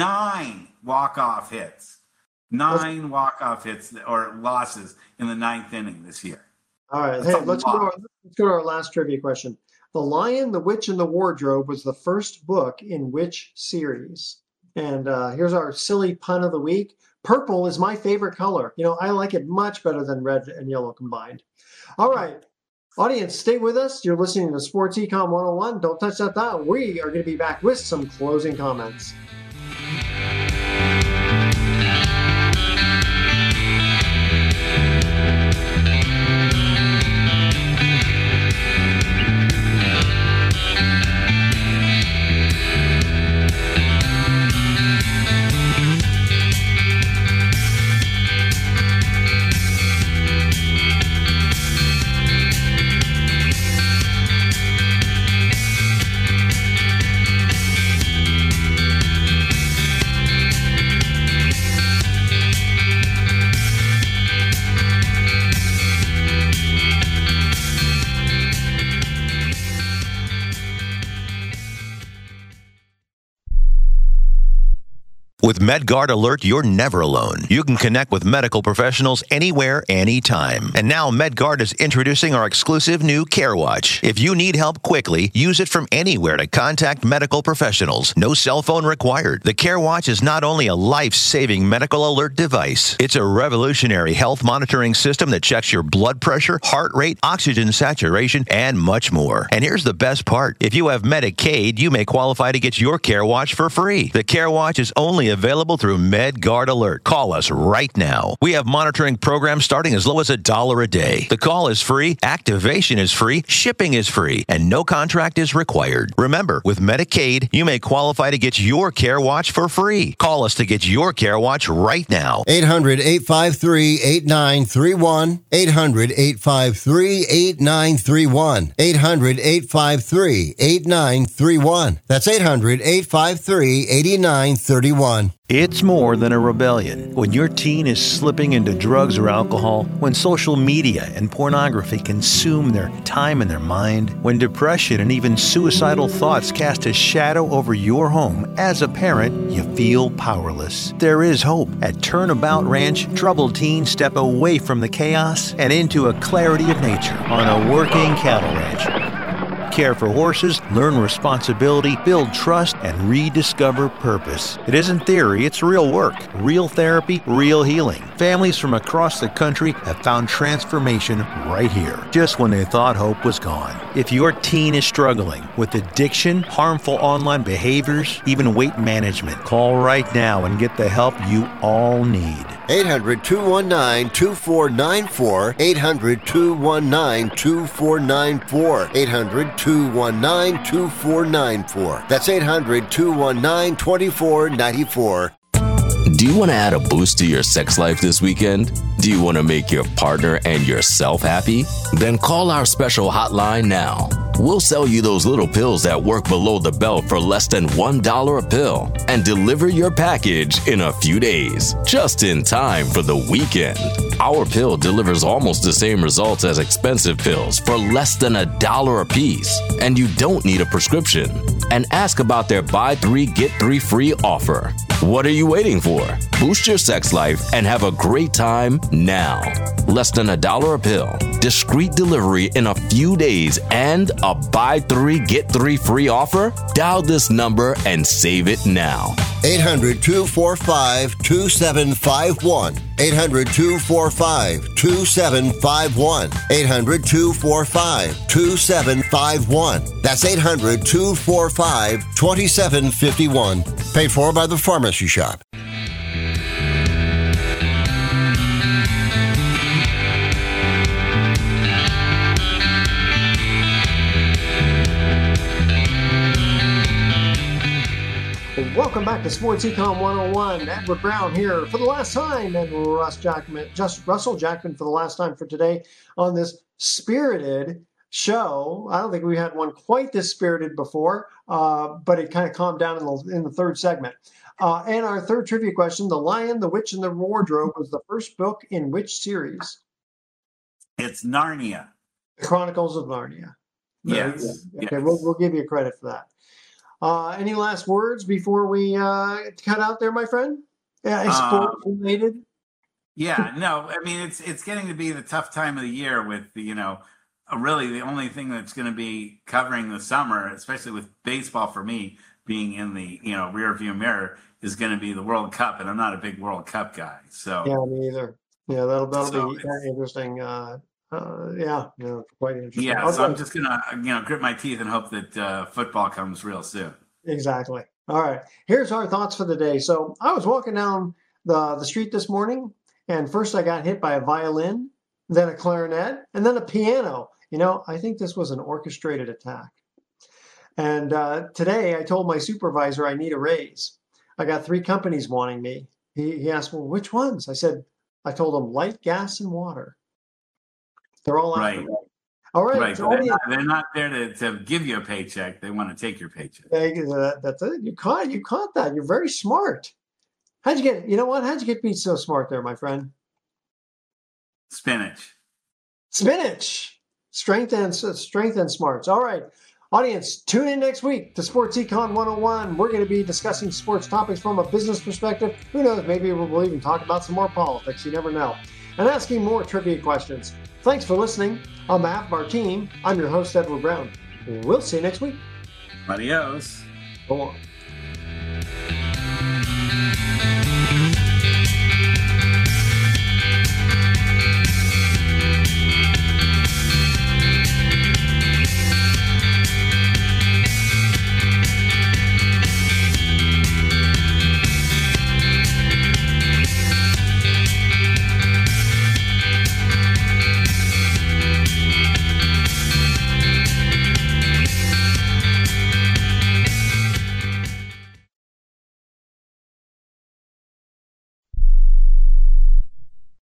[SPEAKER 3] walk-off hits. 9 walk-off hits or losses in the 9th inning this year.
[SPEAKER 2] All right. Hey, let's go to our last trivia question. The Lion, the Witch, and the Wardrobe was the first book in which series? And here's our silly pun of the week. Purple is my favorite color. You know, I like it much better than red and yellow combined. All right. Audience, stay with us. You're listening to Sports Econ 101. Don't touch that dial. We are going to be back with some closing comments.
[SPEAKER 13] With MedGuard Alert, you're never alone. You can connect with medical professionals anywhere, anytime. And now MedGuard is introducing our exclusive new CareWatch. If you need help quickly, use it from anywhere to contact medical professionals. No cell phone required. The CareWatch is not only a life-saving medical alert device, it's a revolutionary health monitoring system that checks your blood pressure, heart rate, oxygen saturation, and much more. And here's the best part. If you have Medicaid, you may qualify to get your CareWatch for free. The CareWatch is only available through MedGuard Alert. Call us right now. We have monitoring programs starting as low as $1 a day. The call is free, activation is free, shipping is free, and no contract is required. Remember, with Medicaid, you may qualify to get your CareWatch for free. Call us to get your CareWatch right now.
[SPEAKER 8] 800-853-8931. 800-853-8931. 800-853-8931. That's 800-853-8931.
[SPEAKER 16] It's more than a rebellion. When your teen is slipping into drugs or alcohol, when social media and pornography consume their time and their mind, when depression and even suicidal thoughts cast a shadow over your home, as a parent, you feel powerless. There is hope. At Turnabout Ranch, troubled teens step away from the chaos and into a clarity of nature on a working cattle ranch. Care for horses, learn responsibility, build trust, and rediscover purpose. It isn't theory, it's real work. Real therapy, real healing. Families from across the country have found transformation right here, just when they thought hope was gone. If your teen is struggling with addiction, harmful online behaviors, even weight management, call right now and get the help you all need.
[SPEAKER 8] 800-219-2494. 800-219-2494. 800-219-2494. That's 800-219-2494.
[SPEAKER 17] Do you want to add a boost to your sex life this weekend? Do you want to make your partner and yourself happy? Then call our special hotline now. We'll sell you those little pills that work below the belt for less than $1 a pill and deliver your package in a few days, just in time for the weekend. Our pill delivers almost the same results as expensive pills for less than $1 a piece, and you don't need a prescription. And ask about their buy 3 get 3 free offer. What are you waiting for? Boost your sex life and have a great time now. Less than $1 a pill, discreet delivery in a few days, and a buy 3 get 3 free offer? Dial this number and save it now.
[SPEAKER 8] 800-245-2751. 800-245-2751. 800-245-2751. That's 800-245-2751. Paid for by the Pharmacy Shop.
[SPEAKER 2] Welcome back to Sports Econ 101. Edward Brown here for the last time, and Russell Jackman for the last time for today on this spirited show. I don't think we had one quite this spirited before, but it kind of calmed down in the third segment. And our third trivia question: The Lion, the Witch, and the Wardrobe was the first book in which series?
[SPEAKER 3] It's Narnia.
[SPEAKER 2] The Chronicles of Narnia.
[SPEAKER 3] Yes.
[SPEAKER 2] Okay, we'll give you credit for that. Any last words before we cut out there, my friend? Yeah, sport related.
[SPEAKER 3] Yeah, no, I mean it's getting to be the tough time of the year with really the only thing that's going to be covering the summer, especially with baseball for me being in the rear view mirror, is going to be the World Cup, and I'm not a big World Cup guy. So
[SPEAKER 2] yeah, me either. Yeah, that'll be interesting. Quite interesting.
[SPEAKER 3] Yeah, so I'm just gonna grit my teeth and hope that football comes real soon.
[SPEAKER 2] Exactly. All right. Here's our thoughts for the day. So I was walking down the street this morning, and first I got hit by a violin, then a clarinet, and then a piano. I think this was an orchestrated attack. And today I told my supervisor I need a raise. I got 3 companies wanting me. He asked, well, which ones? I told him light, gas, and water. They're all out. Right. All right.
[SPEAKER 3] Right. So they're not there to give you a paycheck. They want to take your paycheck.
[SPEAKER 2] That's it. You caught that. You're very smart. How'd you get me so smart there, my friend?
[SPEAKER 3] Spinach.
[SPEAKER 2] Strength and smarts. All right. Audience, tune in next week to Sports Econ 101. We're going to be discussing sports topics from a business perspective. Who knows, maybe we'll even talk about some more politics. You never know. And asking more trivia questions. Thanks for listening. On behalf of our team, I'm your host, Edward Brown. We'll see you next week.
[SPEAKER 3] Adios.
[SPEAKER 2] Go on.